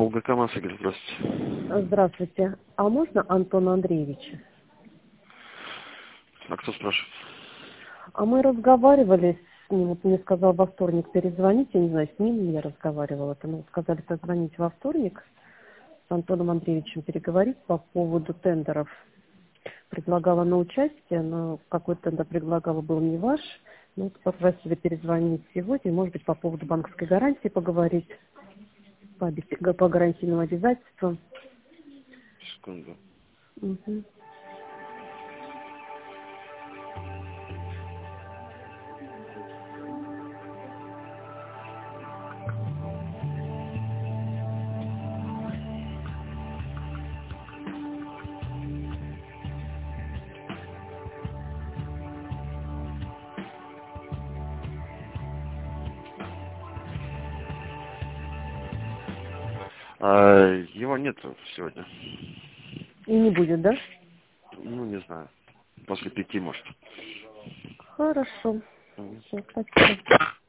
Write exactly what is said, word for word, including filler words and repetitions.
Волга КамАЗ, Игорь, здравствуйте. Здравствуйте. А можно Антона Андреевича? А кто спрашивает? А мы разговаривали с ним, вот мне сказал во вторник перезвонить, я не знаю, с ним я разговаривала, это мы сказали позвонить во вторник, с Антоном Андреевичем переговорить по поводу тендеров. Предлагала на участие, но какой тендер предлагала, был не ваш. Ну, вот попросили перезвонить сегодня, может быть, по поводу банковской гарантии поговорить, по, обеспе- по гарантийным обязательствам. Секунду. Мгм. А, его нету сегодня. И не будет, да? Ну, не знаю. После пяти, может. Хорошо. Мгм. Всё, спасибо.